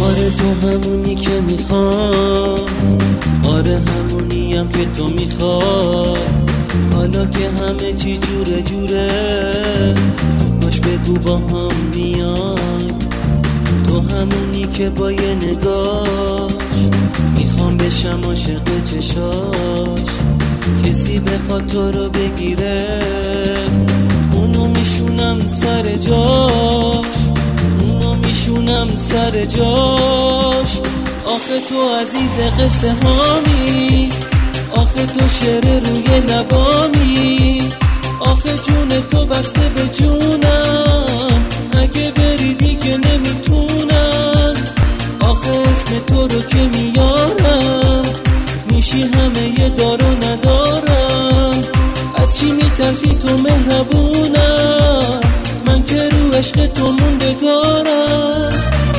آره تو همونی که میخوام، آره همونیم که تو میخوای. حالا که همه چی جوره جوره، زود باش بگو با هم میای. تو همونی که با یه نگاش میخوام بشم عاشق چشاش. کسی بخواد تو رو بگیره، اونو میشونم سر جاش، اونو میشونم سر جاش. آخه تو عزیز قصه هامی، آخه تو شعر روی لبامی. آخه جون تو بسته به جونم، اگه بری دیگه نمیتونم. آخه اسم تو رو که میارم، میشی همه یه دار و ندارم. از چی میترسی تو مهربونم، من که رو عشق تو موندگارم.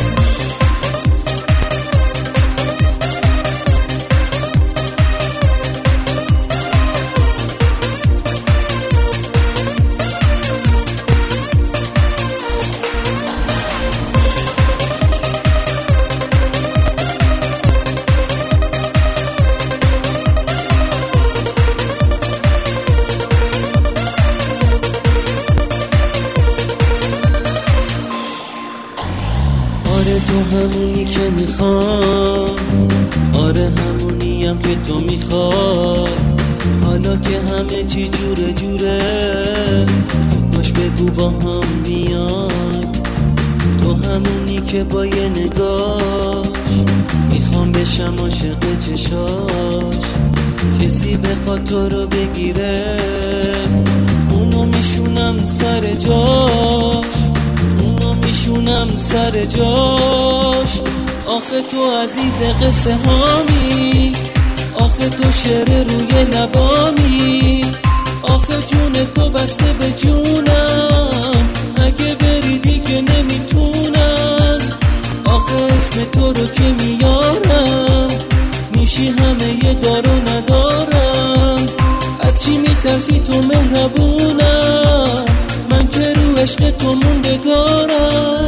آره تو همونی که میخوام، آره همونیم که تو میخوای. حالا که همه چی جوره جوره، زود باش بگو با هم میای. تو همونی که با یه نگاش میخوام بشم عاشق چشاش. کسی بخواد تو رو بگیره، اونو میشونم سر جاش، اونو میشونم سر جاش. آخه تو عزیز قصه هامی، آخه تو شعر روی لبامی. آخه جون تو بسته به جونم، اگه بری دیگه نمیتونم. آخه اسم تو رو که میارم، میشی همه یه دار و ندارم. از چی میترسی تو مهربونم، من که رو عشق تو موندگارم.